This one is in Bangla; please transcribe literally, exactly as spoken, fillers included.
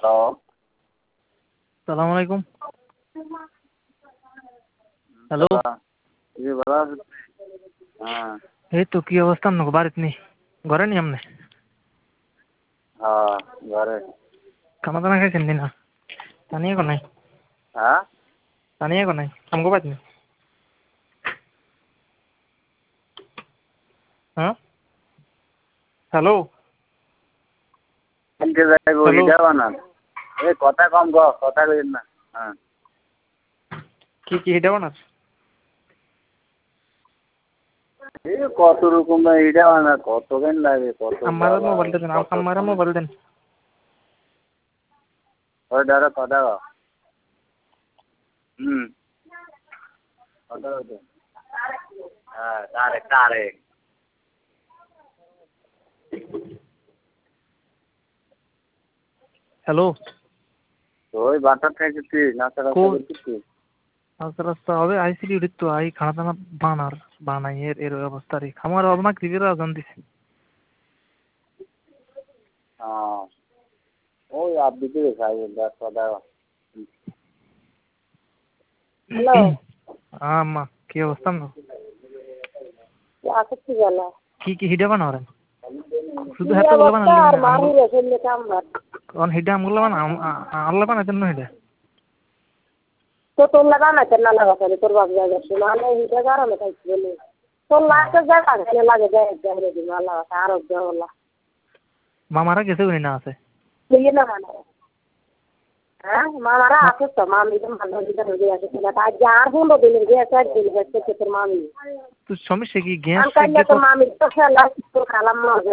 হ্যালো, সালাম আলাইকুম। হ্যালো, জি ভালো আছেন? হ্যাঁ এই তো কি অবস্থা আপনাকে বাড়িতে নেই, ঘরে নি আপনি? হ্যাঁ ঘরে। খানা দানা খাইছেন দিনা? তানিয়ে কো নাই হ্যাঁ তানিয়ে কো নাই আমগো বাড়িতে নেই। হ্যাঁ হ্যালো কিনতে যাইব হ্যালো ইটা বানান। এ কথা কম গ, কথা কইন না। হ্যাঁ কি কি হিডা বানাস? এই কত রকম ইটা বানা, কত কেন লাগে, কত আমার বাবা, মোবাইলটা দেন, কত আমার কম। মোবাইল দেন। ওই দাঁড়া কথা ক। হুম কথা কইতে। হ্যাঁ তারেক তারেক। হ্যালো ওই বাটার খাইছিস, নাস্তা কো টাস্তা করছিস? রাস্তা রাস্তা হবে আইসি ডিউটি তো আই খানা দানা বানার বানাই এর এর অবস্থা রে খামার অবমা ক্রিকেট আজান দিছে। হ্যাঁ ওই আপনি কি খাই দশ কথা। হ্যালো হ্যাঁ আম্মা কি অবস্থা আপনার? আছে কি বলা? কি কি হিডা বানাওরেন? শুধু কি হাতে গুলো অবস্থা বানালেন আর না মারি আমগুলো রেখে কামবার। কোন হিডা আমগুলো বানা আল্লাহ বানাইতেন না হিডা? তো তোমরা বানাইতে না লাগা করে তোর বাপ জায়গা ছিল মানে হিটা কারণে খাইছি বলে তোর লাস্টে জায়গা গেলে লাগে যায় যায় দিন আল্লাহ আর হল্লা মামারা গেছে উনি না আছে? তুই না মানে হ্যাঁ মামারা আছে তো মামি তো ভালো দিতে হয়ে আছে না তাই যার হলো দিন গেছে দিন গেছে তোর মামি তো সমস্যা কি গ্যাস আনকালে তো মামি তো খেলা তো খালাম না